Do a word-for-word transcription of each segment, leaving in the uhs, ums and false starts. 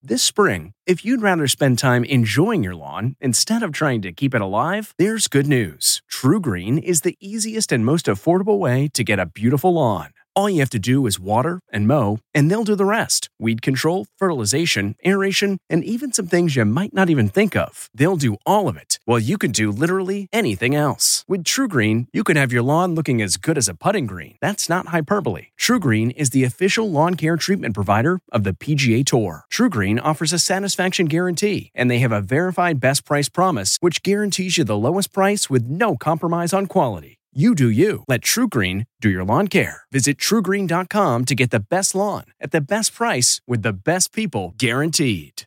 This spring, if you'd rather spend time enjoying your lawn instead of trying to keep it alive, there's good news. TruGreen is the easiest and most affordable way to get a beautiful lawn. All you have to do is water and mow, and they'll do the rest. Weed control, fertilization, aeration, and even some things you might not even think of. They'll do all of it, while you can do literally anything else. With TruGreen, you can have your lawn looking as good as a putting green. That's not hyperbole. TruGreen is the official lawn care treatment provider of the P G A Tour. TruGreen offers a satisfaction guarantee, and they have a verified best price promise, which guarantees you the lowest price with no compromise on quality. You do you. Let TruGreen do your lawn care. Visit True Green dot com to get the best lawn at the best price with the best people guaranteed.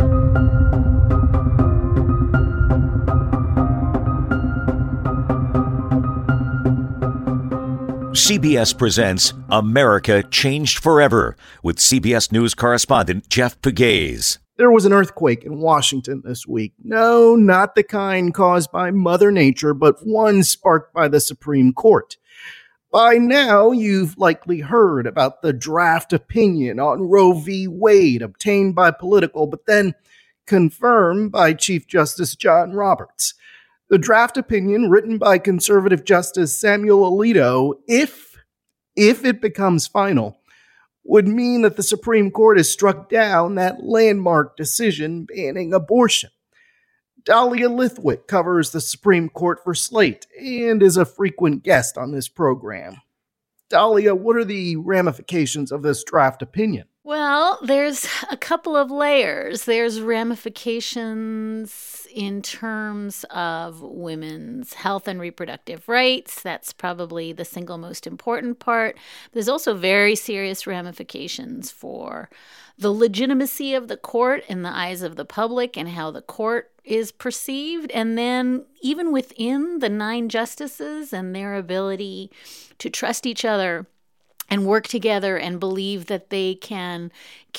C B S presents America Changed Forever with C B S News correspondent Jeff Pegues. There was an earthquake in Washington this week. No, not the kind caused by Mother Nature, but one sparked by the Supreme Court. By now, you've likely heard about the draft opinion on Roe v. Wade obtained by Politico, but then confirmed by Chief Justice John Roberts. The draft opinion, written by conservative Justice Samuel Alito, if, if it becomes final, would mean that the Supreme Court has struck down that landmark decision banning abortion. Dahlia Lithwick covers the Supreme Court for Slate and is a frequent guest on this program. Dahlia, what are the ramifications of this draft opinion? Well, there's a couple of layers. There's ramifications in terms of women's health and reproductive rights. That's probably the single most important part. There's also very serious ramifications for the legitimacy of the court in the eyes of the public and how the court is perceived. And then even within the nine justices and their ability to trust each other and work together and believe that they can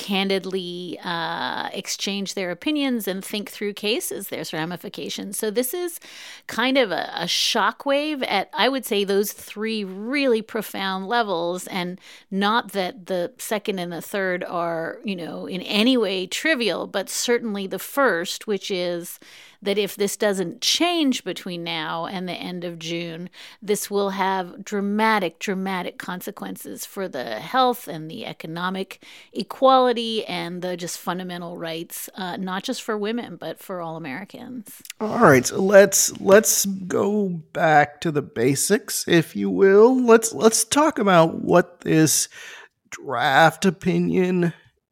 candidly uh, exchange their opinions and think through cases, there's ramifications. So this is kind of a, a shockwave at, I would say, those three really profound levels, and not that the second and the third are, you know, in any way trivial, but certainly the first, which is that if this doesn't change between now and the end of June, this will have dramatic, dramatic consequences for the health and the economic equality and the just fundamental rights, uh, not just for women, but for all Americans. All right, so let's let's go back to the basics, if you will. Let's let's talk about what this draft opinion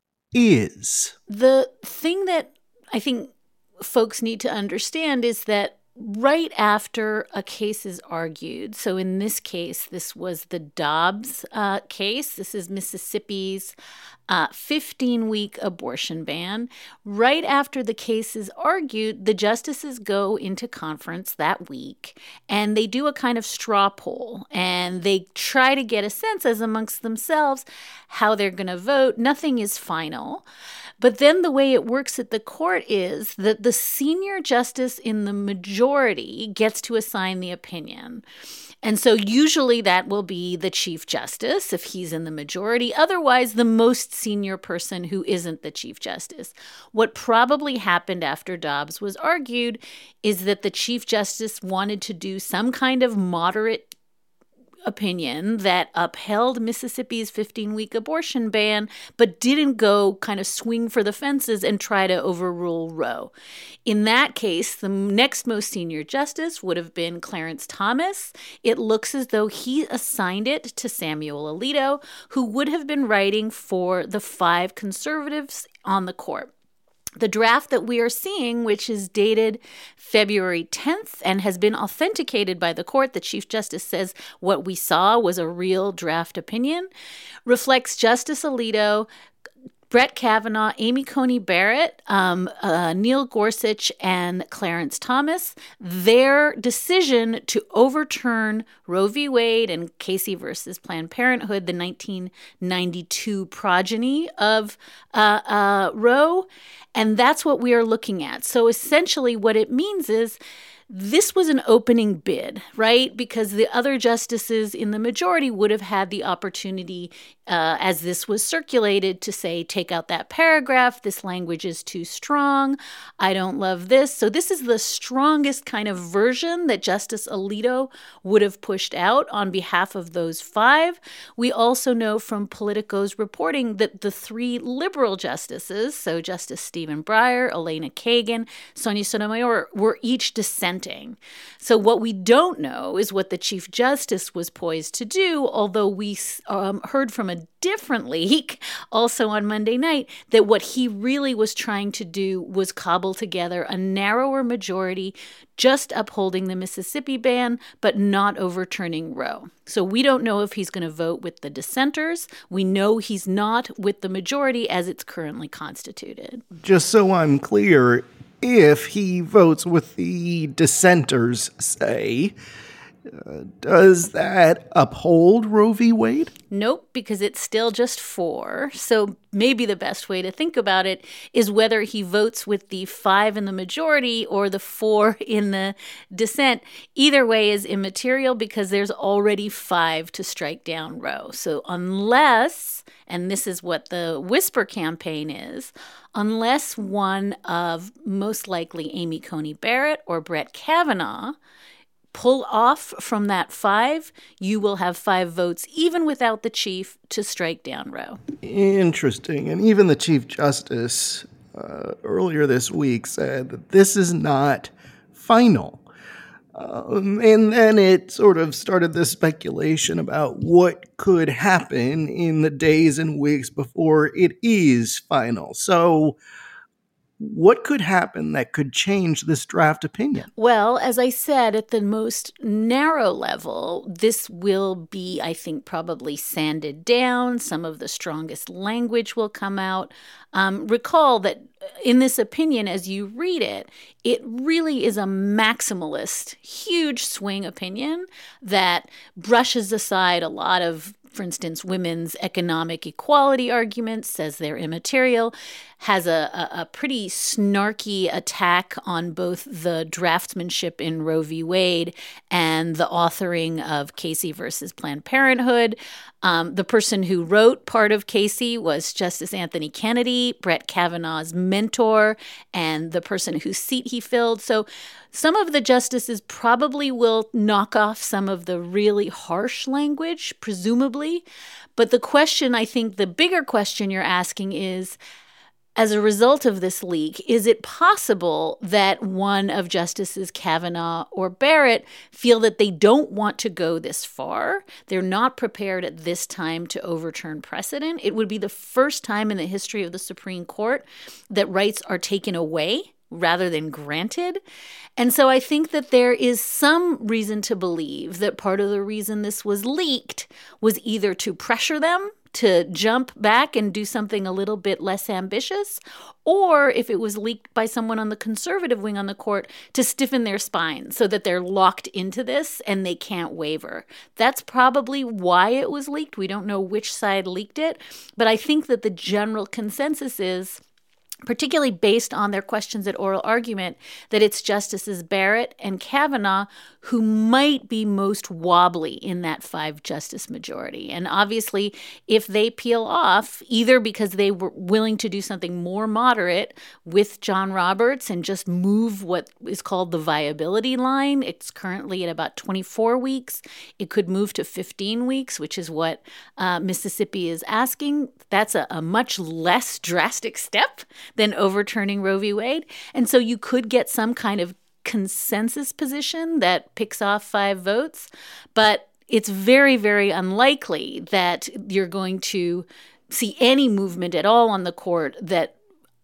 is. The thing that I think folks need to understand is that right after a case is argued, so in this case, this was the Dobbs uh, case. This is Mississippi's uh, fifteen-week abortion ban. Right after the case is argued, the justices go into conference that week, and they do a kind of straw poll, and they try to get a sense as amongst themselves how they're going to vote. Nothing is final. But then the way it works at the court is that the senior justice in the majority gets to assign the opinion. And so usually that will be the Chief Justice if he's in the majority, otherwise the most senior person who isn't the Chief Justice. What probably happened after Dobbs was argued is that the Chief Justice wanted to do some kind of moderate opinion that upheld Mississippi's fifteen-week abortion ban, but didn't go kind of swing for the fences and try to overrule Roe. In that case, the next most senior justice would have been Clarence Thomas. It looks as though he assigned it to Samuel Alito, who would have been writing for the five conservatives on the court. The draft that we are seeing, which is dated February tenth and has been authenticated by the court, the Chief Justice says what we saw was a real draft opinion, reflects Justice Alito, Brett Kavanaugh, Amy Coney Barrett, um, uh, Neil Gorsuch, and Clarence Thomas, their decision to overturn Roe v. Wade and Casey versus Planned Parenthood, the nineteen ninety-two progeny of uh, uh, Roe. And that's what we are looking at. So essentially what it means is this was an opening bid, right? Because the other justices in the majority would have had the opportunity, uh, as this was circulated, to say, take out that paragraph. This language is too strong. I don't love this. So this is the strongest kind of version that Justice Alito would have pushed out on behalf of those five. We also know from Politico's reporting that the three liberal justices, so Justice Stephen Breyer, Elena Kagan, Sonia Sotomayor, were each dissenting. So what we don't know is what the Chief Justice was poised to do, although we um, heard from a different leak also on Monday night that what he really was trying to do was cobble together a narrower majority, just upholding the Mississippi ban, but not overturning Roe. So we don't know if he's going to vote with the dissenters. We know he's not with the majority as it's currently constituted. Just so I'm clear, if he votes with the dissenters, say, uh, does that uphold Roe v. Wade? Nope, because it's still just four. So maybe the best way to think about it is whether he votes with the five in the majority or the four in the dissent. Either way is immaterial because there's already five to strike down Roe. So unless, and this is what the Whisper campaign is, unless one of most likely Amy Coney Barrett or Brett Kavanaugh pull off from that five, you will have five votes, even without the chief, to strike down Roe. Interesting. And even the Chief Justice uh, earlier this week said that this is not final. Um, and then it sort of started this speculation about what could happen in the days and weeks before it is final. So what could happen that could change this draft opinion? Well, as I said, at the most narrow level, this will be, I think, probably sanded down. Some of the strongest language will come out. Um, recall that in this opinion, as you read it, it really is a maximalist, huge swing opinion that brushes aside a lot of, for instance, women's economic equality arguments, says they're immaterial, has a, a, a pretty snarky attack on both the draftsmanship in Roe v. Wade and the authoring of Casey versus Planned Parenthood. Um, the person who wrote part of Casey was Justice Anthony Kennedy, Brett Kavanaugh's mentor, and the person whose seat he filled. So some of the justices probably will knock off some of the really harsh language, presumably. But the question, I think the bigger question you're asking is, as a result of this leak, is it possible that one of Justices Kavanaugh or Barrett feel that they don't want to go this far? They're not prepared at this time to overturn precedent. It would be the first time in the history of the Supreme Court that rights are taken away rather than granted. And so I think that there is some reason to believe that part of the reason this was leaked was either to pressure them to jump back and do something a little bit less ambitious, or if it was leaked by someone on the conservative wing on the court, to stiffen their spine so that they're locked into this and they can't waver. That's probably why it was leaked. We don't know which side leaked it, but I think that the general consensus is, particularly based on their questions at oral argument, that it's Justices Barrett and Kavanaugh who might be most wobbly in that five-justice majority. And obviously, if they peel off, either because they were willing to do something more moderate with John Roberts and just move what is called the viability line, it's currently at about twenty-four weeks. It could move to fifteen weeks, which is what uh, Mississippi is asking. That's a, a much less drastic step than overturning Roe v. Wade. And so you could get some kind of consensus position that picks off five votes. But it's very, very unlikely that you're going to see any movement at all on the court that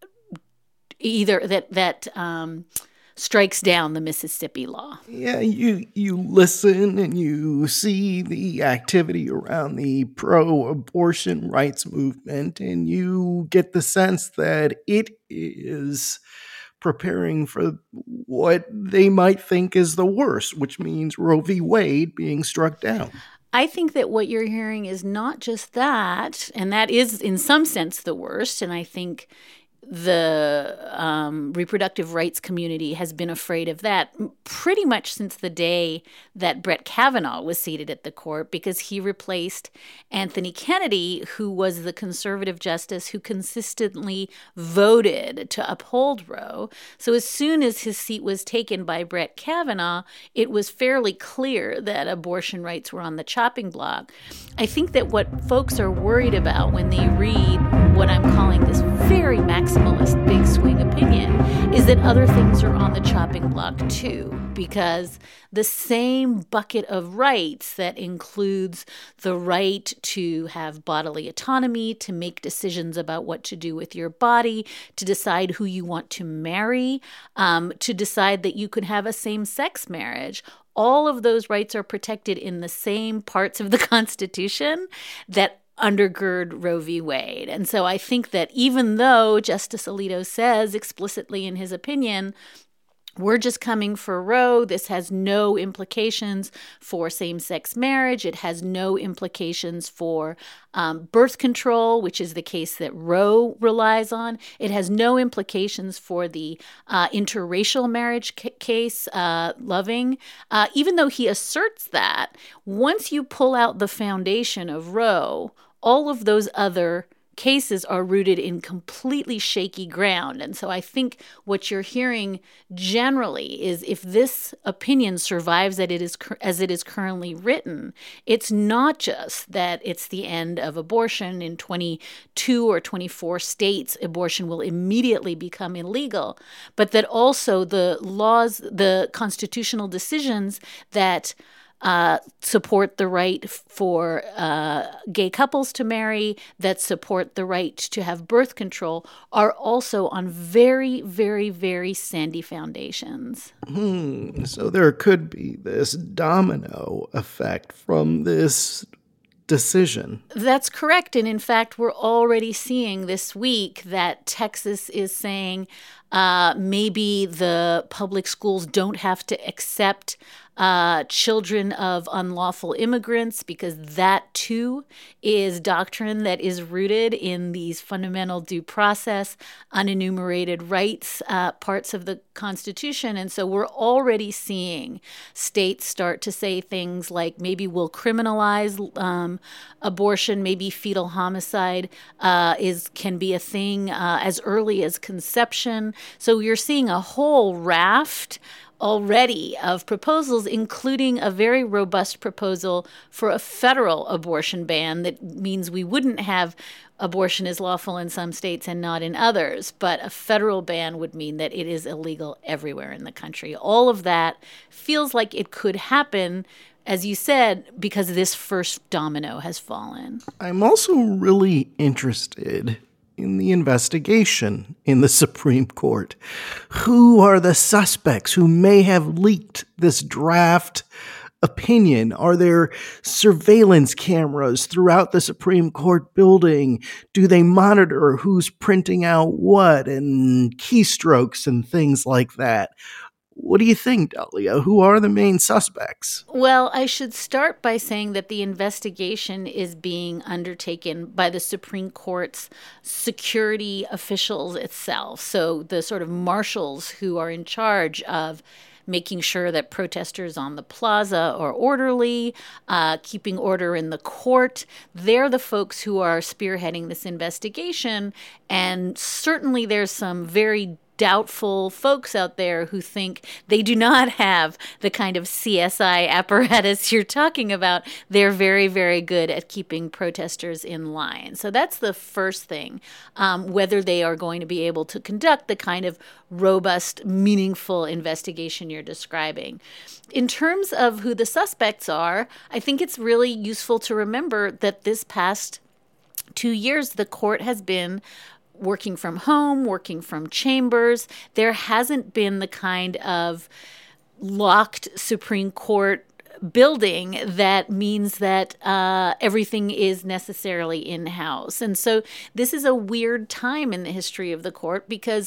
either that that um, strikes down the Mississippi law. Yeah, you you listen and you see the activity around the pro-abortion rights movement, and you get the sense that it is preparing for what they might think is the worst, which means Roe v. Wade being struck down. I think that what you're hearing is not just that, and that is in some sense the worst, and I think the um, reproductive rights community has been afraid of that pretty much since the day that Brett Kavanaugh was seated at the court, because he replaced Anthony Kennedy, who was the conservative justice who consistently voted to uphold Roe. So as soon as his seat was taken by Brett Kavanaugh, it was fairly clear that abortion rights were on the chopping block. I think that what folks are worried about when they read what I'm calling this very maximalist big swing opinion is that other things are on the chopping block too, because the same bucket of rights that includes the right to have bodily autonomy, to make decisions about what to do with your body, to decide who you want to marry, um, to decide that you could have a same-sex marriage, all of those rights are protected in the same parts of the Constitution that undergird Roe v. Wade. And so I think that even though Justice Alito says explicitly in his opinion, we're just coming for Roe, this has no implications for same-sex marriage. It has no implications for um, birth control, which is the case that Roe relies on. It has no implications for the uh, interracial marriage c- case, uh, Loving. Uh, even though he asserts that, once you pull out the foundation of Roe, all of those other cases are rooted in completely shaky ground. And so I think what you're hearing generally is if this opinion survives as it is, as it is currently written, it's not just that it's the end of abortion. In twenty-two or twenty-four states, abortion will immediately become illegal, but that also the laws, the constitutional decisions that Uh, support the right for uh, gay couples to marry, that support the right to have birth control, are also on very, very, very sandy foundations. Hmm. So there could be this domino effect from this decision. That's correct. And in fact, we're already seeing this week that Texas is saying uh, maybe the public schools don't have to accept uh, children of unlawful immigrants, because that too is doctrine that is rooted in these fundamental due process, unenumerated rights uh, parts of the Constitution. And so we're already seeing states start to say things like maybe we'll criminalize um, abortion, maybe fetal homicide uh, is can be a thing uh, as early as conception. So you're seeing a whole raft already of proposals, including a very robust proposal for a federal abortion ban that means we wouldn't have abortion is lawful in some states and not in others, but a federal ban would mean that it is illegal everywhere in the country. All of that feels like it could happen, as you said, because this first domino has fallen. I'm also really interested in the investigation in the Supreme Court. Who are the suspects who may have leaked this draft opinion? Are there surveillance cameras throughout the Supreme Court building? Do they monitor who's printing out what and keystrokes and things like that? What do you think, Dahlia? Who are the main suspects? Well, I should start by saying that the investigation is being undertaken by the Supreme Court's security officials itself. So the sort of marshals who are in charge of making sure that protesters on the plaza are orderly, uh, keeping order in the court. They're the folks who are spearheading this investigation. And certainly there's some very doubtful folks out there who think they do not have the kind of C S I apparatus you're talking about. They're very, very good at keeping protesters in line. So that's the first thing, um, whether they are going to be able to conduct the kind of robust, meaningful investigation you're describing. In terms of who the suspects are, I think it's really useful to remember that this past two years, the court has been working from home, working from chambers. There hasn't been the kind of locked Supreme Court building that means that uh, everything is necessarily in-house. And so this is a weird time in the history of the court because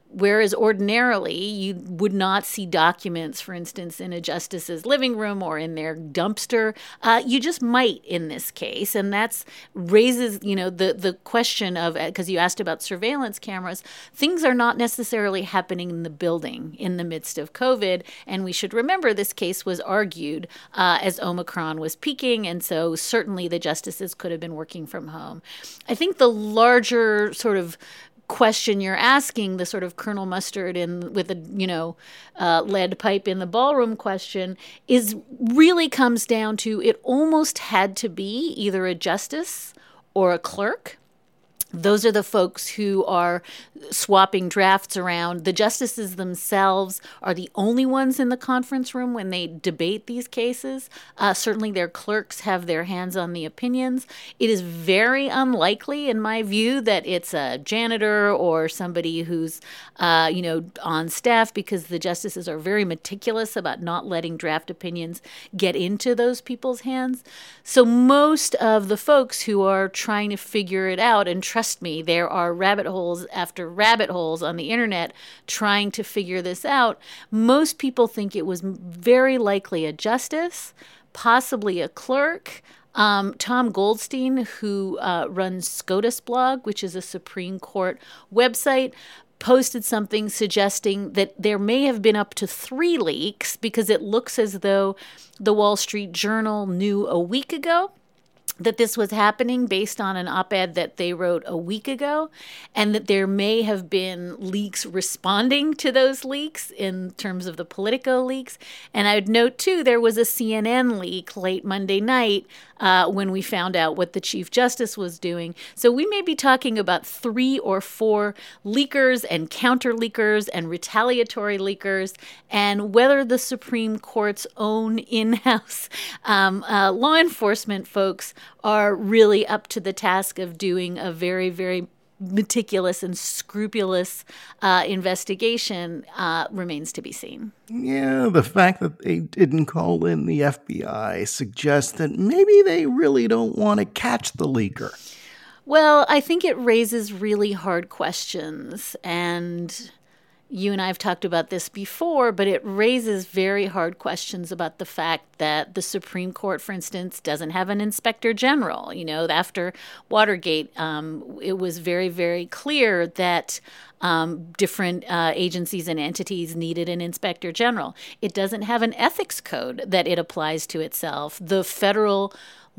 Whereas ordinarily, you would not see documents, for instance, in a justice's living room or in their dumpster. Uh, you just might in this case. And that's raises, you know, the, the question of, because you asked about surveillance cameras, things are not necessarily happening in the building in the midst of COVID. And we should remember this case was argued uh, as Omicron was peaking. And so certainly the justices could have been working from home. I think the larger sort of question you're asking, the sort of Colonel Mustard in with a, you know, uh, lead pipe in the ballroom question, is really comes down to it almost had to be either a justice or a clerk. Those are the folks who are swapping drafts around. The justices themselves are the only ones in the conference room when they debate these cases. Uh, certainly their clerks have their hands on the opinions. It is very unlikely, in my view, that it's a janitor or somebody who's, uh, you know, on staff, because the justices are very meticulous about not letting draft opinions get into those people's hands. So most of the folks who are trying to figure it out, and trust me, there are rabbit holes after rabbit holes on the internet trying to figure this out. Most people think it was very likely a justice, possibly a clerk. Um, Tom Goldstein, who uh, runs SCOTUS blog, which is a Supreme Court website, posted something suggesting that there may have been up to three leaks, because it looks as though the Wall Street Journal knew a week ago that this was happening based on an op-ed that they wrote a week ago, and that there may have been leaks responding to those leaks in terms of the Politico leaks. And I would note, too, there was a C N N leak late Monday night uh, when we found out what the Chief Justice was doing. So we may be talking about three or four leakers and counter-leakers and retaliatory leakers, and whether the Supreme Court's own in-house um, uh, law enforcement folks are really up to the task of doing a very, very meticulous and scrupulous uh, investigation uh, remains to be seen. Yeah, the fact that they didn't call in the F B I suggests that maybe they really don't want to catch the leaker. Well, I think it raises really hard questions, and you and I have talked about this before, but it raises very hard questions about the fact that the Supreme Court, for instance, doesn't have an inspector general. You know, after Watergate, um, it was very, very clear that um, different uh, agencies and entities needed an inspector general. It doesn't have an ethics code that it applies to itself. The federal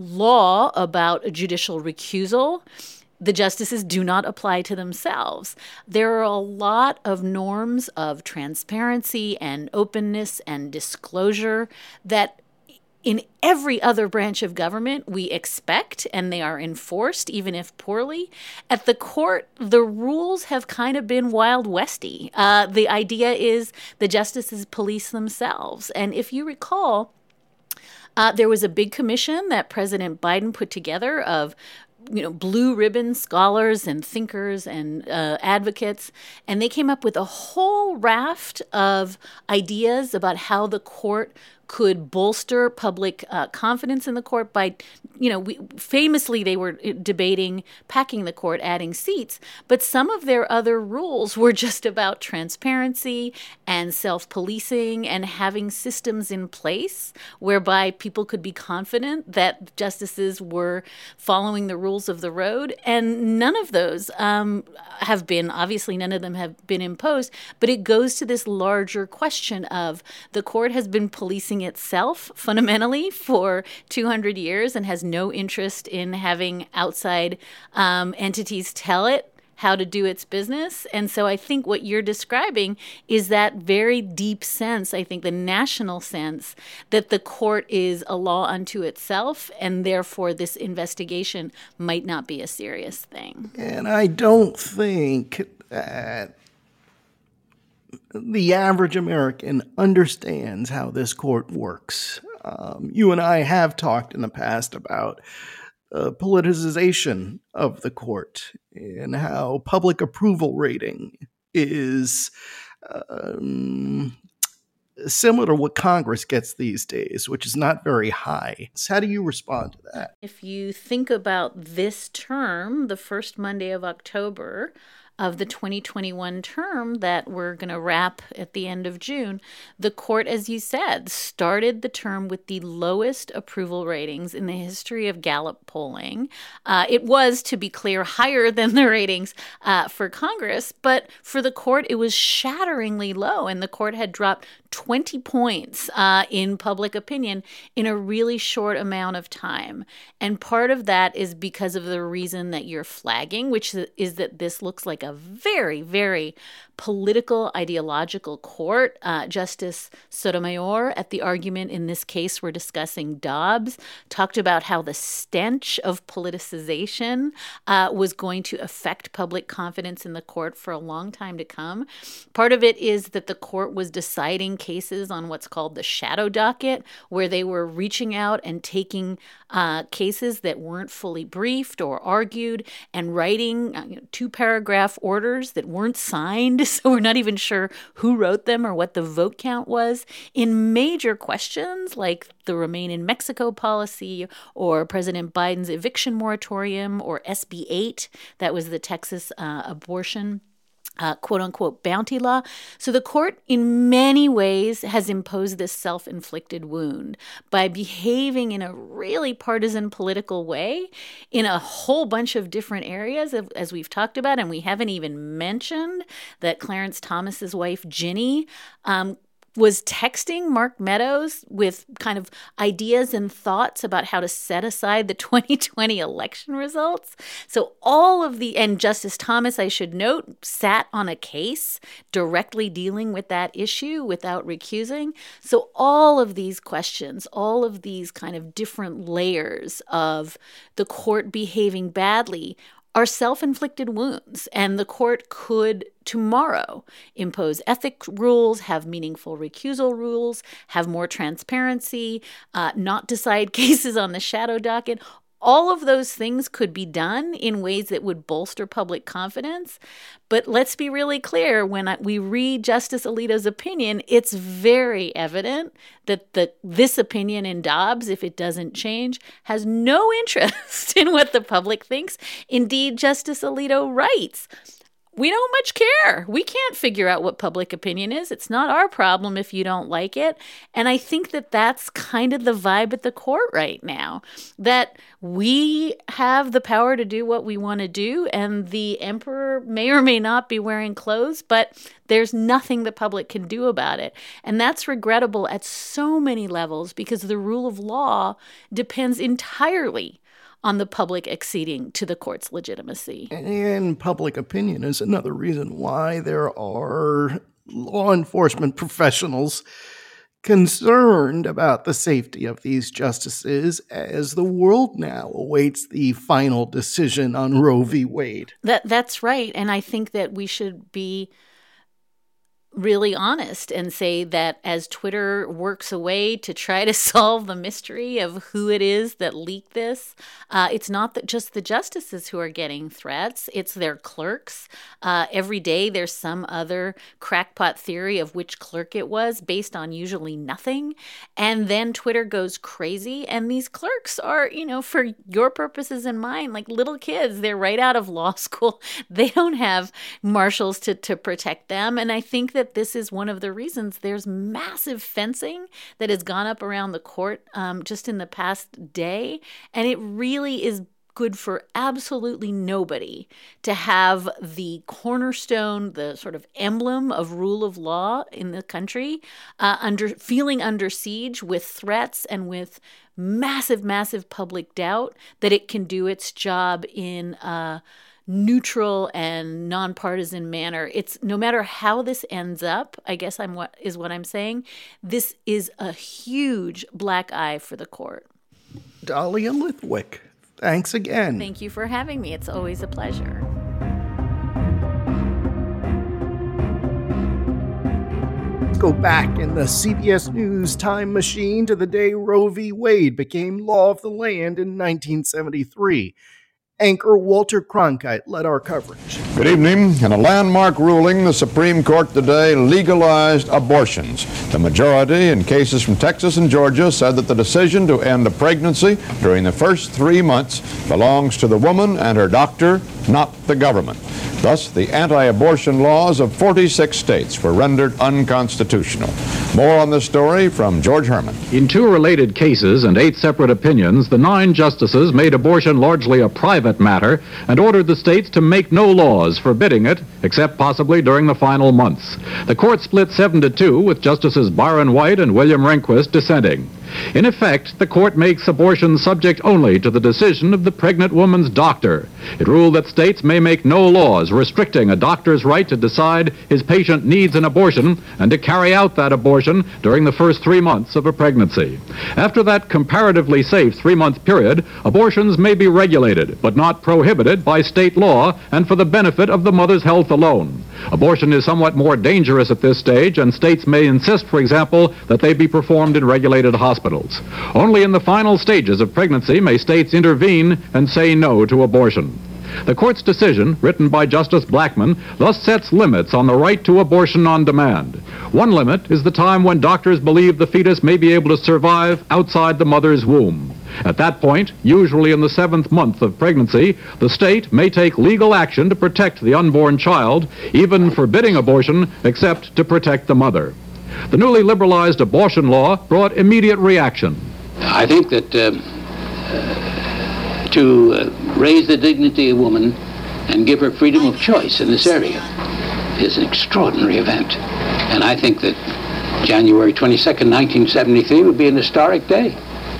law about judicial recusal, the justices do not apply to themselves. There are a lot of norms of transparency and openness and disclosure that in every other branch of government we expect, and they are enforced, even if poorly. At the court, the rules have kind of been Wild Westy. Uh, the idea is the justices police themselves. And if you recall, uh, there was a big commission that President Biden put together of you know, blue ribbon scholars and thinkers and uh, advocates, and they came up with a whole raft of ideas about how the court could bolster public uh, confidence in the court by, you know, we, famously they were debating packing the court, adding seats, but some of their other rules were just about transparency and self-policing and having systems in place whereby people could be confident that justices were following the rules of the road. And none of those um, have been, obviously none of them have been imposed, but it goes to this larger question of the court has been policing itself fundamentally for two hundred years and has no interest in having outside um, entities tell it how to do its business. And so I think what you're describing is that very deep sense, I think the national sense, that the court is a law unto itself, and therefore this investigation might not be a serious thing. And I don't think that the average American understands how this court works. Um, you and I have talked in the past about uh, politicization of the court and how public approval rating is um, similar to what Congress gets these days, which is not very high. So how do you respond to that? If you think about this term, the first Monday of October, of the twenty twenty-one term that we're going to wrap at the end of June, the court, as you said, started the term with the lowest approval ratings in the history of Gallup polling. Uh, it was, to be clear, higher than the ratings uh, for Congress, but for the court, it was shatteringly low, and the court had dropped twenty points uh, in public opinion in a really short amount of time. And part of that is because of the reason that you're flagging, which is that this looks like a very, very political, ideological court. Uh, Justice Sotomayor, at the argument in this case we're discussing Dobbs, talked about how the stench of politicization uh, was going to affect public confidence in the court for a long time to come. Part of it is that the court was deciding cases on what's called the shadow docket, where they were reaching out and taking uh, cases that weren't fully briefed or argued and writing uh, you know, two-paragraph orders that weren't signed, so we're not even sure who wrote them or what the vote count was, in major questions like the Remain in Mexico policy or President Biden's eviction moratorium or S B eight, that was the Texas uh, abortion Uh, quote-unquote bounty law. So the court in many ways has imposed this self-inflicted wound by behaving in a really partisan political way in a whole bunch of different areas, as we've talked about, and we haven't even mentioned that Clarence Thomas's wife, Ginny, um, was texting Mark Meadows with kind of ideas and thoughts about how to set aside the twenty twenty election results. So all of the, and Justice Thomas, I should note, sat on a case directly dealing with that issue without recusing. So all of these questions, all of these kind of different layers of the court behaving badly are self-inflicted wounds, and the court could tomorrow impose ethics rules, have meaningful recusal rules, have more transparency, uh, not decide cases on the shadow docket. All of those things could be done in ways that would bolster public confidence. But let's be really clear, when I, we read Justice Alito's opinion, it's very evident that the this opinion in Dobbs, if it doesn't change, has no interest in what the public thinks. Indeed, Justice Alito writes, we don't much care. We can't figure out what public opinion is. It's not our problem if you don't like it. And I think that that's kind of the vibe at the court right now, that we have the power to do what we want to do, and the emperor may or may not be wearing clothes, but there's nothing the public can do about it. And that's regrettable at so many levels, because the rule of law depends entirely on the public acceding to the court's legitimacy. And public opinion is another reason why there are law enforcement professionals concerned about the safety of these justices as the world now awaits the final decision on Roe v. Wade. That that's right. And I think that we should be really honest and say that as Twitter works away to try to solve the mystery of who it is that leaked this, uh, it's not that just the justices who are getting threats, it's their clerks. Uh, every day there's some other crackpot theory of which clerk it was based on usually nothing. And then Twitter goes crazy, and these clerks are, you know, for your purposes and mine, like little kids. They're right out of law school. They don't have marshals to, to protect them. And I think that this is one of the reasons there's massive fencing that has gone up around the court um, just in the past day. And it really is good for absolutely nobody to have the cornerstone, the sort of emblem of rule of law in the country, uh, under feeling under siege with threats and with massive, massive public doubt that it can do its job in a neutral and nonpartisan manner. It's no matter how this ends up, I guess I'm what is what I'm saying. This is a huge black eye for the court. Dahlia Lithwick, thanks again. Thank you for having me. It's always a pleasure. Let's go back in the C B S News time machine to the day Roe v. Wade became law of the land in nineteen seventy-three. Anchor Walter Cronkite led our coverage. Good evening. In a landmark ruling, the Supreme Court today legalized abortions. The majority in cases from Texas and Georgia said that the decision to end a pregnancy during the first three months belongs to the woman and her doctor, not the government. Thus, the anti-abortion laws of forty-six states were rendered unconstitutional. More on this story from George Herman. In two related cases and eight separate opinions, the nine justices made abortion largely a private matter and ordered the states to make no laws forbidding it, except possibly during the final months. The court split seven to two, with Justices Byron White and William Rehnquist dissenting. In effect, the court makes abortion subject only to the decision of the pregnant woman's doctor. It ruled that states may make no laws restricting a doctor's right to decide his patient needs an abortion and to carry out that abortion during the first three months of a pregnancy. After that comparatively safe three-month period, abortions may be regulated, but not prohibited by state law and for the benefit of the mother's health alone. Abortion is somewhat more dangerous at this stage, and states may insist, for example, that they be performed in regulated hospitals. Only in the final stages of pregnancy may states intervene and say no to abortion. The court's decision, written by Justice Blackmun, thus sets limits on the right to abortion on demand. One limit is the time when doctors believe the fetus may be able to survive outside the mother's womb. At that point, usually in the seventh month of pregnancy, the state may take legal action to protect the unborn child, even forbidding abortion except to protect the mother. The newly liberalized abortion law brought immediate reaction. I think that uh, uh, to uh, raise the dignity of woman and give her freedom of choice in this area is an extraordinary event. And I think that January twenty-second, nineteen seventy-three would be an historic day.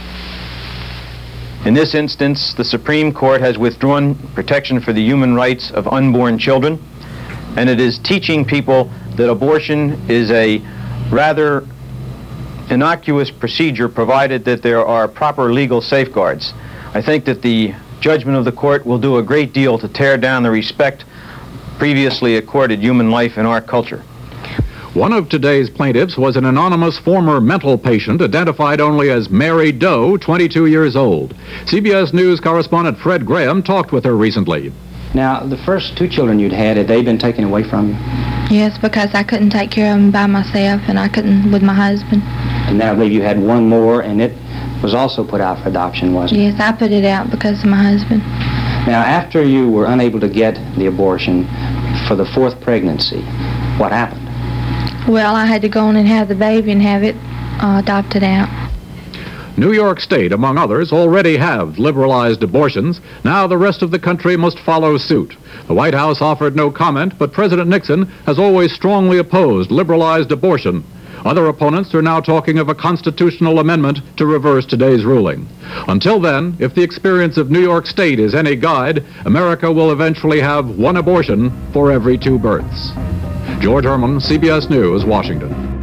In this instance, the Supreme Court has withdrawn protection for the human rights of unborn children, and it is teaching people that abortion is a rather innocuous procedure provided that there are proper legal safeguards. I think that the judgment of the court will do a great deal to tear down the respect previously accorded human life in our culture. One of today's plaintiffs was an anonymous former mental patient identified only as Mary Doe, twenty-two years old. C B S News correspondent Fred Graham talked with her recently. Now, the first two children you'd had, had they been taken away from you? Yes, because I couldn't take care of them by myself, and I couldn't with my husband. And then I believe you had one more, and it was also put out for adoption, wasn't it? Yes, I put it out because of my husband. Now, after you were unable to get the abortion for the fourth pregnancy, what happened? Well, I had to go on and have the baby and have it uh, adopted out. New York State, among others, already have liberalized abortions. Now the rest of the country must follow suit. The White House offered no comment, but President Nixon has always strongly opposed liberalized abortion. Other opponents are now talking of a constitutional amendment to reverse today's ruling. Until then, if the experience of New York State is any guide, America will eventually have one abortion for every two births. George Herman, C B S News, Washington.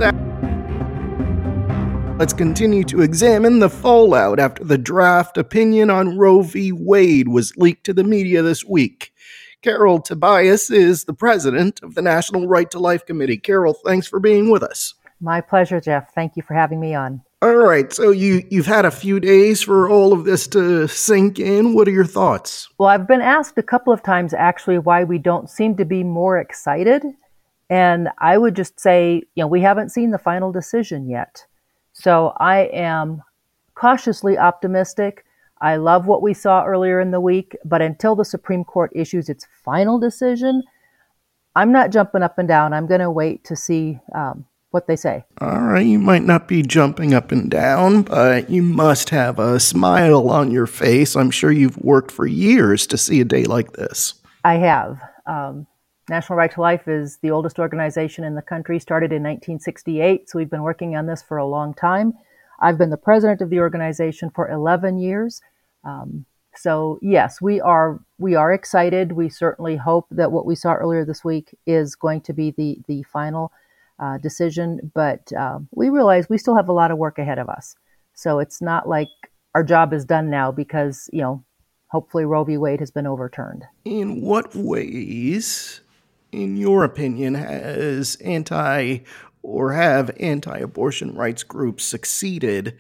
Let's continue to examine the fallout after the draft opinion on Roe v. Wade was leaked to the media this week. Carol Tobias is the president of the National Right to Life Committee. Carol, thanks for being with us. My pleasure, Jeff. Thank you for having me on. All right, so you, you've had a few days for all of this to sink in. What are your thoughts? Well, I've been asked a couple of times, actually, why we don't seem to be more excited. And I would just say, you know, we haven't seen the final decision yet. So I am cautiously optimistic. I love what we saw earlier in the week, but until the Supreme Court issues its final decision, I'm not jumping up and down. I'm going to wait to see um, what they say. All right, you might not be jumping up and down, but you must have a smile on your face. I'm sure you've worked for years to see a day like this. I have. Um, National Right to Life is the oldest organization in the country, started in nineteen sixty-eight, so we've been working on this for a long time. I've been the president of the organization for eleven years. Um, so yes, we are we are excited. We certainly hope that what we saw earlier this week is going to be the, the final uh, decision, but um, we realize we still have a lot of work ahead of us. So it's not like our job is done now because, you know, hopefully Roe v. Wade has been overturned. In what ways, in your opinion, has anti or have anti-abortion rights groups succeeded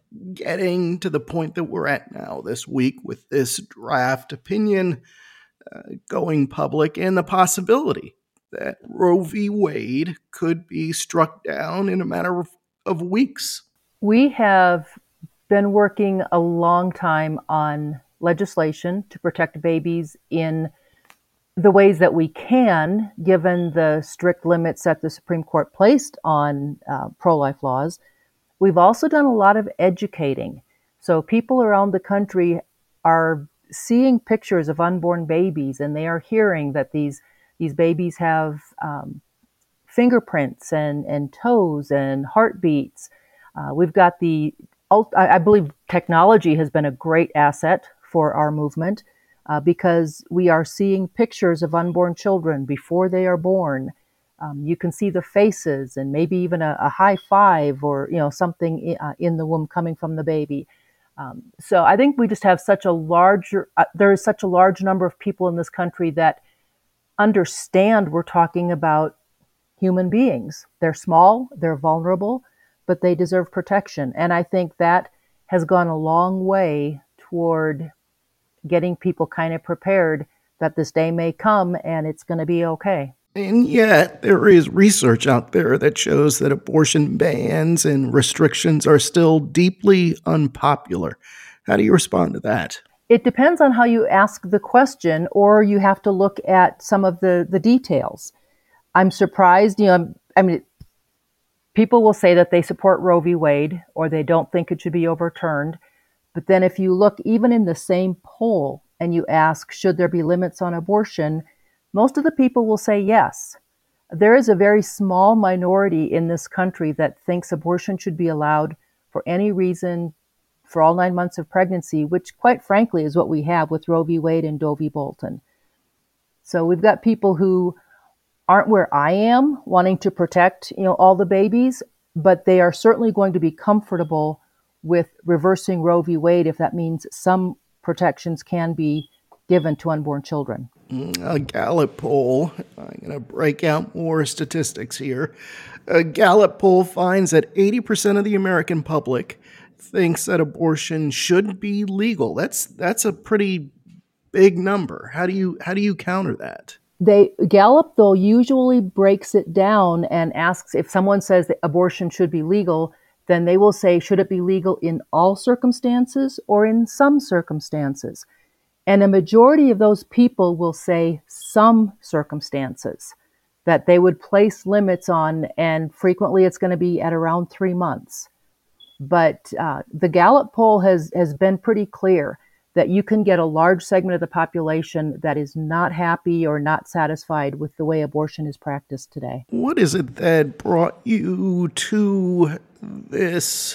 getting to the point that we're at now this week with this draft opinion uh, going public and the possibility that Roe v. Wade could be struck down in a matter of, of weeks. We have been working a long time on legislation to protect babies in the ways that we can, given the strict limits that the Supreme Court placed on uh, pro-life laws. We've also done a lot of educating. So people around the country are seeing pictures of unborn babies, and they are hearing that these these babies have um, fingerprints and, and toes and heartbeats. Uh, we've got the, I believe technology has been a great asset for our movement uh, because we are seeing pictures of unborn children before they are born. Um, you can see the faces and maybe even a, a high five or, you know, something in, uh, in the womb coming from the baby. Um, so I think we just have such a large, uh, there is such a large number of people in this country that understand we're talking about human beings. They're small, they're vulnerable, but they deserve protection. And I think that has gone a long way toward getting people kind of prepared that this day may come and it's going to be okay. And yet, there is research out there that shows that abortion bans and restrictions are still deeply unpopular. How do you respond to that? It depends on how you ask the question, or you have to look at some of the, the details. I'm surprised, you know, I mean, people will say that they support Roe v. Wade, or they don't think it should be overturned. But then if you look even in the same poll and you ask, should there be limits on abortion? Most of the people will say yes. There is a very small minority in this country that thinks abortion should be allowed for any reason for all nine months of pregnancy, which quite frankly is what we have with Roe v. Wade and Doe v. Bolton. So we've got people who aren't where I am wanting to protect, you know, all the babies, but they are certainly going to be comfortable with reversing Roe v. Wade if that means some protections can be given to unborn children. A Gallup poll, I'm going to break out more statistics here. A Gallup poll finds that eighty percent of the American public thinks that abortion should be legal. That's that's a pretty big number. How do you how do you counter that? They Gallup, though, usually breaks it down and asks if someone says that abortion should be legal, then they will say, should it be legal in all circumstances or in some circumstances? And a majority of those people will say some circumstances that they would place limits on, and frequently it's going to be at around three months. But uh, the Gallup poll has, has been pretty clear that you can get a large segment of the population that is not happy or not satisfied with the way abortion is practiced today. What is it that brought you to this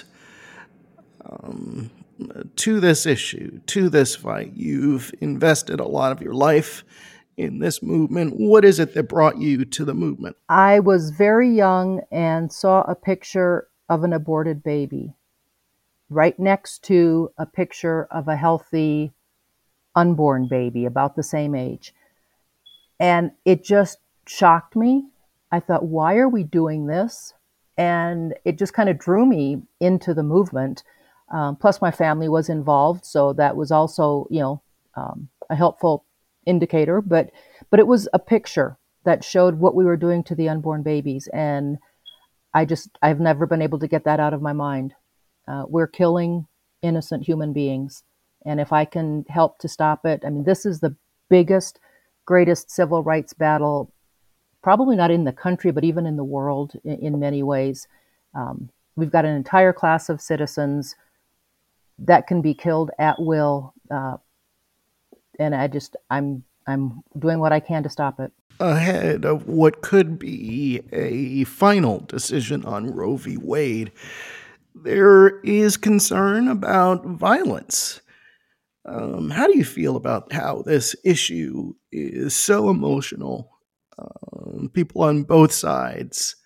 um, to this issue, to this fight? You've invested a lot of your life in this movement. What is it that brought you to the movement? I was very young and saw a picture of an aborted baby right next to a picture of a healthy unborn baby about the same age. And it just shocked me. I thought, why are we doing this? And it just kind of drew me into the movement. Um, plus my family was involved, so that was also, you know, um, a helpful indicator. But but it was a picture that showed what we were doing to the unborn babies. And I just, I've never been able to get that out of my mind. Uh, we're killing innocent human beings. And if I can help to stop it, I mean, this is the biggest, greatest civil rights battle, probably not in the country, but even in the world in, in many ways. Um, we've got an entire class of citizens that can be killed at will. Uh, and I just, I'm, I'm doing what I can to stop it. Ahead of what could be a final decision on Roe v. Wade, there is concern about violence. Um, how do you feel about how this issue is so emotional? Um, people on both sides,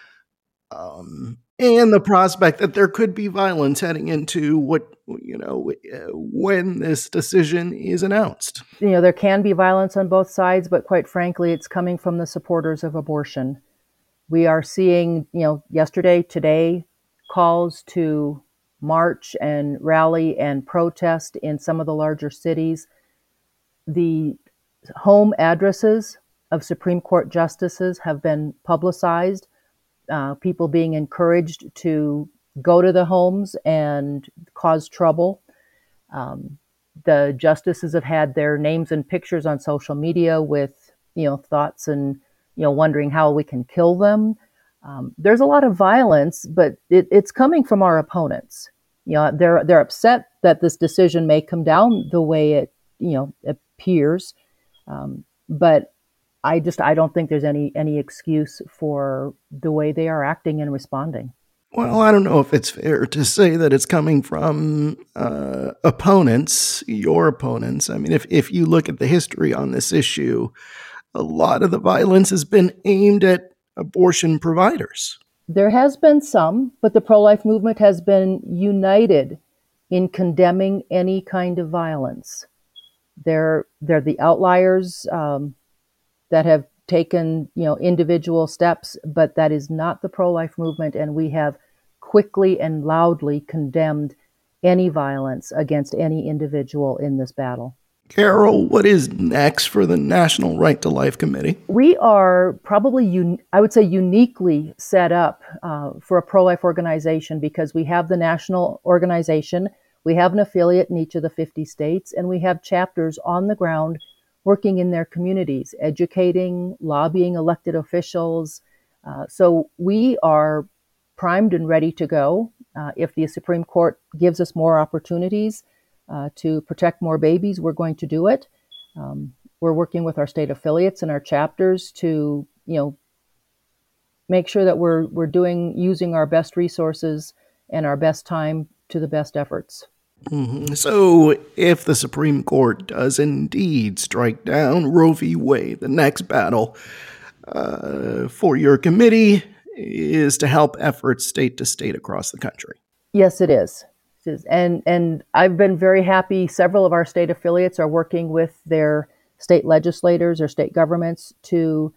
um, and the prospect that there could be violence heading into what, you know, when this decision is announced. You know, there can be violence on both sides, but quite frankly, it's coming from the supporters of abortion. We are seeing, you know, yesterday, today, calls to march and rally and protest in some of the larger cities. The home addresses of Supreme Court justices have been publicized, uh, people being encouraged to go to the homes and cause trouble. Um, the justices have had their names and pictures on social media with, you know, thoughts and, you know, wondering how we can kill them. Um, there's a lot of violence, but it, it's coming from our opponents. You know, they're they're upset that this decision may come down the way it, you know, appears. Um, but I just I don't think there's any any excuse for the way they are acting and responding. Well, I don't know if it's fair to say that it's coming from uh, opponents, your opponents. I mean, if, if you look at the history on this issue, a lot of the violence has been aimed at abortion providers. There has been some, but the pro-life movement has been united in condemning any kind of violence. They're, they're the outliers um, that have taken, you know, individual steps, but that is not the pro-life movement, and we have quickly and loudly condemned any violence against any individual in this battle. Carol, what is next for the National Right to Life Committee? We are probably, un- I would say, uniquely set up uh, for a pro-life organization because we have the national organization, we have an affiliate in each of the fifty states, and we have chapters on the ground working in their communities, educating, lobbying elected officials. Uh, so we are primed and ready to go. Uh, if the Supreme Court gives us more opportunities uh, to protect more babies, we're going to do it. Um, we're working with our state affiliates and our chapters to, you know, make sure that we're we're doing using our best resources and our best time to the best efforts. Mm-hmm. So if the Supreme Court does indeed strike down Roe v. Wade, the next battle uh, for your committee is to help efforts state to state across the country. Yes, it is. It is. And, and I've been very happy. Several of our state affiliates are working with their state legislators or state governments to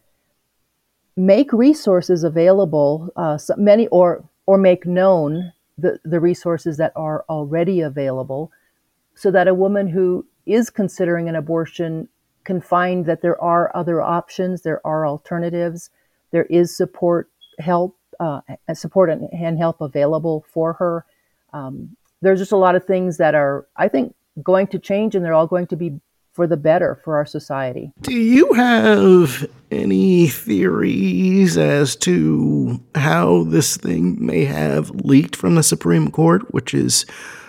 make resources available, uh, so many or or make known the, the resources that are already available so that a woman who is considering an abortion can find that there are other options, there are alternatives, there is support, help, uh, support and help available for her. Um, there's just a lot of things that are, I think, going to change, and they're all going to be for the better for our society. Do you have any theories as to how this thing may have leaked from the Supreme Court, which is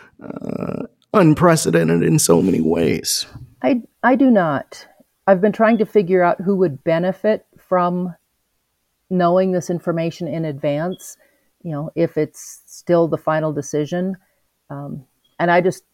uh, unprecedented in so many ways? I, I do not. I've been trying to figure out who would benefit from knowing this information in advance, you know, if it's still the final decision. Um, and I just,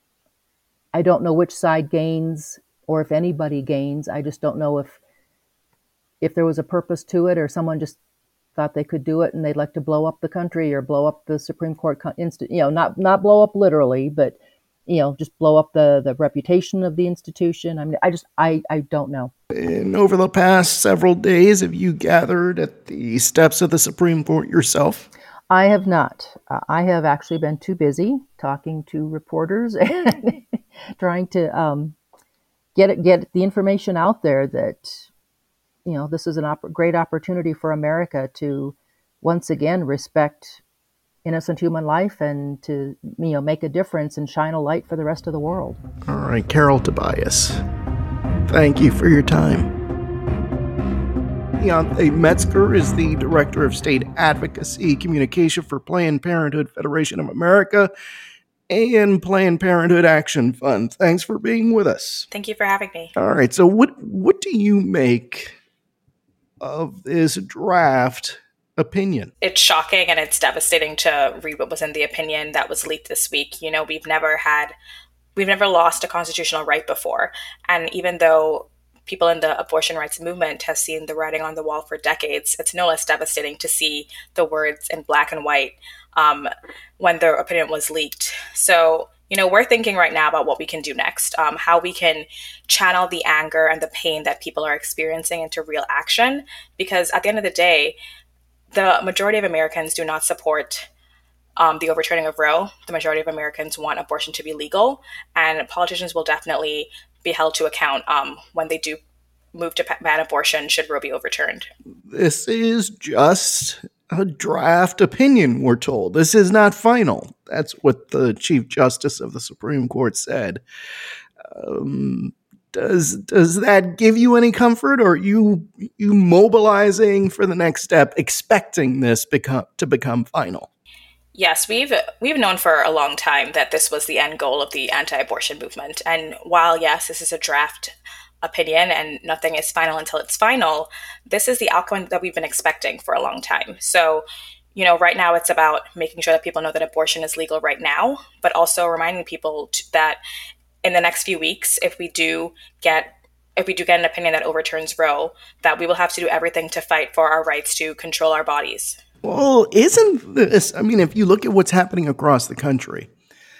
I don't know which side gains or if anybody gains. I just don't know if if there was a purpose to it or someone just thought they could do it and they'd like to blow up the country or blow up the Supreme Court, inst- you know, not not blow up literally, but, you know, just blow up the, the reputation of the institution. I mean, I just, I, I don't know. And over the past several days, have you gathered at the steps of the Supreme Court yourself? I have not. Uh, I have actually been too busy talking to reporters and trying to um, get it, get the information out there that, you know, this is a op- great opportunity for America to once again respect innocent human life and to, you know, make a difference and shine a light for the rest of the world. All right, Carol Tobias, thank you for your time. Deontay Metzger is the Director of State Advocacy Communication for Planned Parenthood Federation of America and Planned Parenthood Action Fund. Thanks for being with us. Thank you for having me. All right, so what what do you make of this draft opinion? It's shocking and it's devastating to read what was in the opinion that was leaked this week. You know, we've never had, we've never lost a constitutional right before. And even though people in the abortion rights movement have seen the writing on the wall for decades, it's no less devastating to see the words in black and white um, when the opinion was leaked. So, you know, we're thinking right now about what we can do next, um, how we can channel the anger and the pain that people are experiencing into real action. Because at the end of the day, the majority of Americans do not support um, the overturning of Roe, the majority of Americans want abortion to be legal, and politicians will definitely be held to account um, when they do move to ban abortion should Roe be overturned. This is just a draft opinion, we're told. This is not final. That's what the Chief Justice of the Supreme Court said. Um, does does that give you any comfort, or are you you mobilizing for the next step, expecting this become to become final? Yes, we've we've known for a long time that this was the end goal of the anti-abortion movement. And while, yes, this is a draft opinion and nothing is final until it's final, this is the outcome that we've been expecting for a long time. So, you know, right now it's about making sure that people know that abortion is legal right now, but also reminding people to, that in the next few weeks, if we do get if we do get an opinion that overturns Roe, that we will have to do everything to fight for our rights to control our bodies. Well, isn't this, I mean, if you look at what's happening across the country,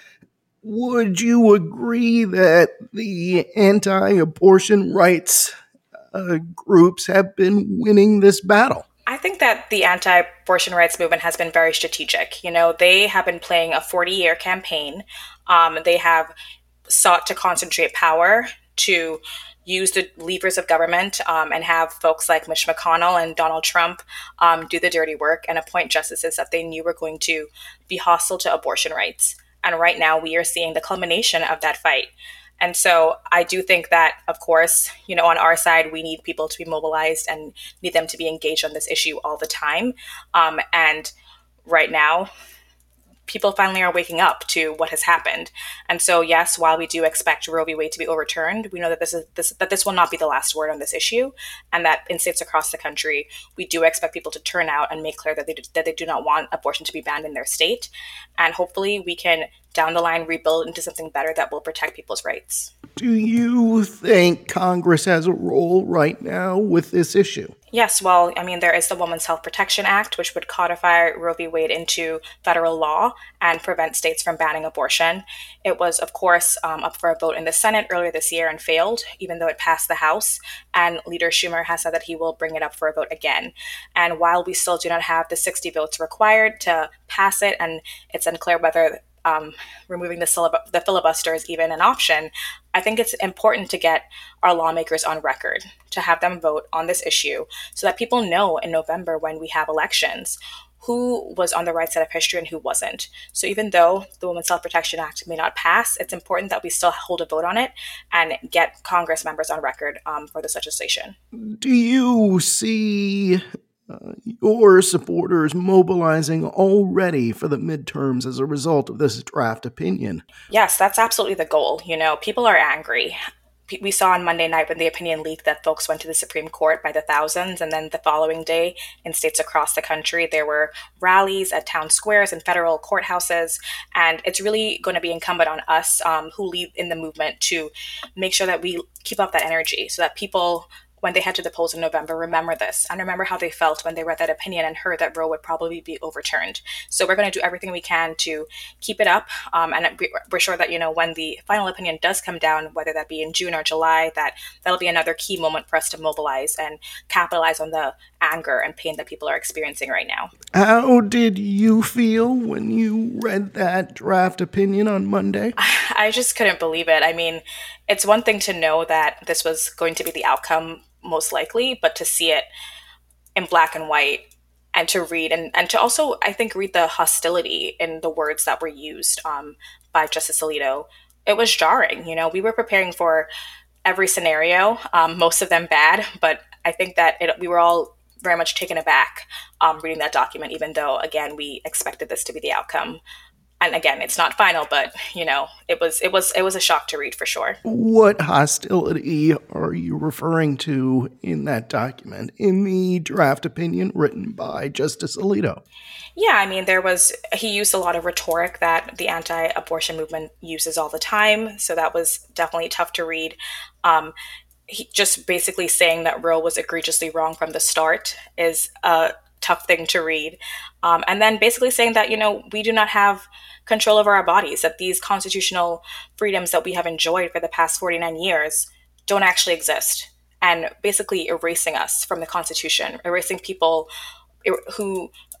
would you agree that the anti-abortion rights uh, groups have been winning this battle? I think that the anti-abortion rights movement has been very strategic. You know, they have been playing a forty-year campaign. Um, they have sought to concentrate power, to use the levers of government um, and have folks like Mitch McConnell and Donald Trump um, do the dirty work and appoint justices that they knew were going to be hostile to abortion rights. And right now we are seeing the culmination of that fight. And so I do think that, of course, you know, on our side, we need people to be mobilized and need them to be engaged on this issue all the time. Um, and right now, people finally are waking up to what has happened. And so, yes, while we do expect Roe v. Wade to be overturned, we know that this is this, that this will not be the last word on this issue, and that in states across the country, we do expect people to turn out and make clear that they do, that they do not want abortion to be banned in their state. And hopefully we can, down the line, rebuild into something better that will protect people's rights. Do you think Congress has a role right now with this issue? Yes, well, I mean, there is the Women's Health Protection Act, which would codify Roe v. Wade into federal law and prevent states from banning abortion. It was, of course, um, up for a vote in the Senate earlier this year and failed, even though it passed the House. And Leader Schumer has said that he will bring it up for a vote again. And while we still do not have the sixty votes required to pass it, and it's unclear whether Um, removing the, syllab- the filibuster is even an option, I think it's important to get our lawmakers on record, to have them vote on this issue so that people know in November when we have elections who was on the right side of history and who wasn't. So even though the Women's Health Protection Act may not pass, it's important that we still hold a vote on it and get Congress members on record um, for this legislation. Do you see Uh, your supporters mobilizing already for the midterms as a result of this draft opinion? Yes, that's absolutely the goal. You know, people are angry. P- we saw on Monday night when the opinion leaked that folks went to the Supreme Court by the thousands, and then the following day in states across the country, there were rallies at town squares and federal courthouses. And it's really going to be incumbent on us um, who lead in the movement to make sure that we keep up that energy so that people, when they head to the polls in November, remember this and remember how they felt when they read that opinion and heard that Roe would probably be overturned. So we're going to do everything we can to keep it up. Um, and we're sure that, you know, when the final opinion does come down, whether that be in June or July, that that'll be another key moment for us to mobilize and capitalize on the anger and pain that people are experiencing right now. How did you feel when you read that draft opinion on Monday? I just couldn't believe it. I mean, it's one thing to know that this was going to be the outcome most likely, but to see it in black and white and to read and, and to also, I think, read the hostility in the words that were used um, by Justice Alito, it was jarring. You know, we were preparing for every scenario, um, most of them bad, but I think that it, we were all very much taken aback um, reading that document, even though, again, we expected this to be the outcome. And again, it's not final, but you know, it was it was it was a shock to read for sure. What hostility are you referring to in that document, in the draft opinion written by Justice Alito? Yeah, I mean, there was he used a lot of rhetoric that the anti-abortion movement uses all the time, so that was definitely tough to read. Um, he just basically saying that Roe was egregiously wrong from the start is a tough thing to read. Um, and then basically saying that, you know, we do not have control over our bodies, that these constitutional freedoms that we have enjoyed for the past forty-nine years don't actually exist, and basically erasing us from the Constitution, erasing people who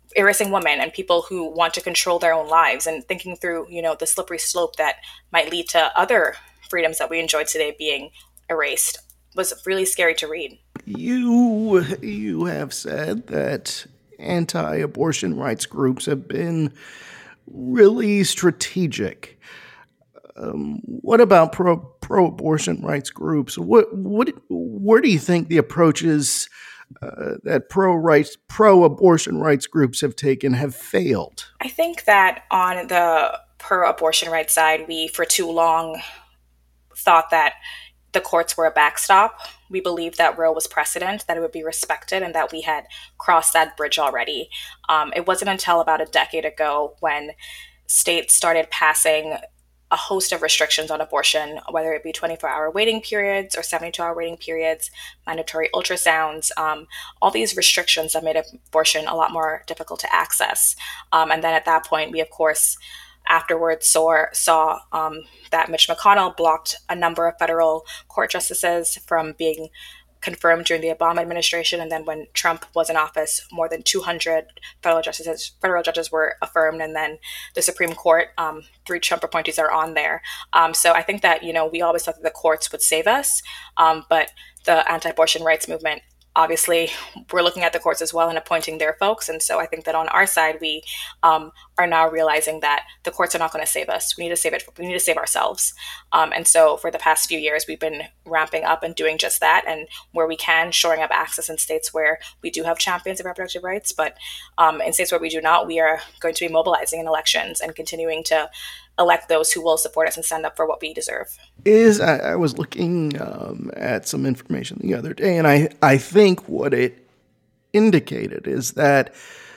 erasing women and people who want to control their own lives, and thinking through, you know, the slippery slope that might lead to other freedoms that we enjoy today being erased, was really scary to read. You, you have said that anti-abortion rights groups have been really strategic. Um, what about pro pro-abortion rights groups? What what where do you think the approaches uh, that pro rights pro-abortion rights groups have taken have failed? I think that on the pro-abortion rights side, we for too long thought that the courts were a backstop. We believed that Roe was precedent, that it would be respected, and that we had crossed that bridge already. Um, it wasn't until about a decade ago when states started passing a host of restrictions on abortion, whether it be twenty-four hour waiting periods or seventy-two hour waiting periods, mandatory ultrasounds, um, all these restrictions that made abortion a lot more difficult to access. Um, and then at that point, we, of course, afterwards saw, saw um, that Mitch McConnell blocked a number of federal court justices from being confirmed during the Obama administration. And then when Trump was in office, more than two hundred federal justices, federal judges were affirmed. And then the Supreme Court, um, three Trump appointees are on there. Um, so I think that, you know, we always thought that the courts would save us. Um, but the anti-abortion rights movement, obviously, we're looking at the courts as well and appointing their folks. And so I think that on our side, we um, are now realizing that the courts are not going to save us. We need to save it. We need to save ourselves. Um, and so for the past few years, we've been ramping up and doing just that. And where we can, shoring up access in states where we do have champions of reproductive rights. But um, in states where we do not, we are going to be mobilizing in elections and continuing to elect those who will support us and stand up for what we deserve. Is I, I was looking um, at some information the other day, and I, I think what it indicated is that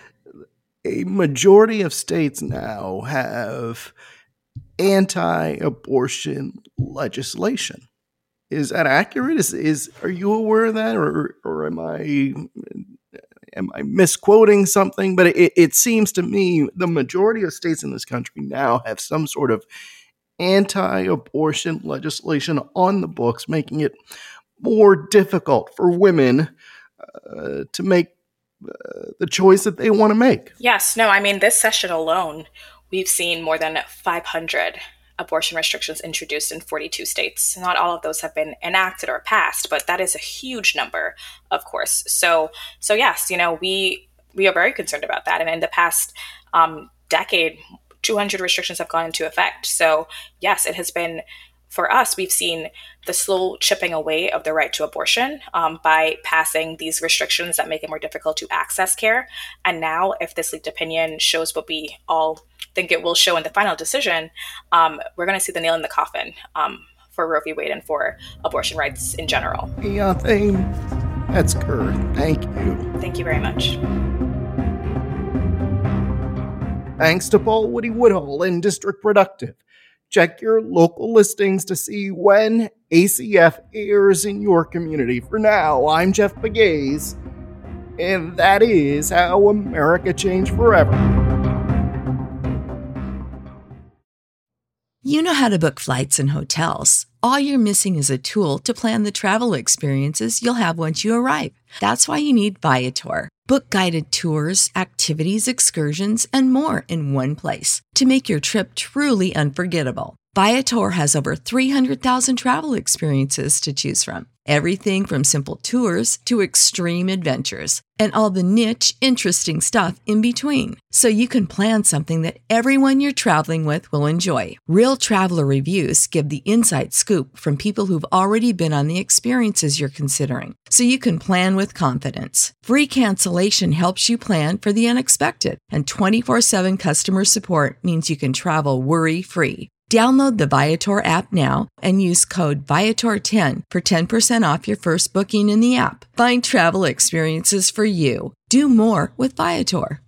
a majority of states now have anti-abortion legislation. Is that accurate? Is is are you aware of that, or or am I am I misquoting something? But it, it seems to me the majority of states in this country now have some sort of anti-abortion legislation on the books, making it more difficult for women uh, to make uh, the choice that they want to make. Yes. No, I mean, this session alone, we've seen more than five hundred abortion restrictions introduced in forty-two states. Not all of those have been enacted or passed, but that is a huge number, of course. So, so yes, you know, we we are very concerned about that. And in the past um, decade, two hundred restrictions have gone into effect. So yes, it has been, for us, we've seen the slow chipping away of the right to abortion um, by passing these restrictions that make it more difficult to access care. And now, if this leaked opinion shows what we all think it will show in the final decision, um, we're going to see the nail in the coffin um, for Roe v. Wade and for abortion rights in general. Yeah, that's good. Thank you. Thank you very much. Thanks to Paul Woody Woodhull and District Productive. Check your local listings to see when A C F airs in your community. For now, I'm Jeff Pegues, and that is how America changed forever. You know how to book flights and hotels. All you're missing is a tool to plan the travel experiences you'll have once you arrive. That's why you need Viator. Book guided tours, activities, excursions, and more in one place to make your trip truly unforgettable. Viator has over three hundred thousand travel experiences to choose from. Everything from simple tours to extreme adventures and all the niche, interesting stuff in between. So you can plan something that everyone you're traveling with will enjoy. Real traveler reviews give the inside scoop from people who've already been on the experiences you're considering. So you can plan with confidence. Free cancellation helps you plan for the unexpected. And twenty-four seven customer support means you can travel worry-free. Download the Viator app now and use code Viator ten for ten percent off your first booking in the app. Find travel experiences for you. Do more with Viator.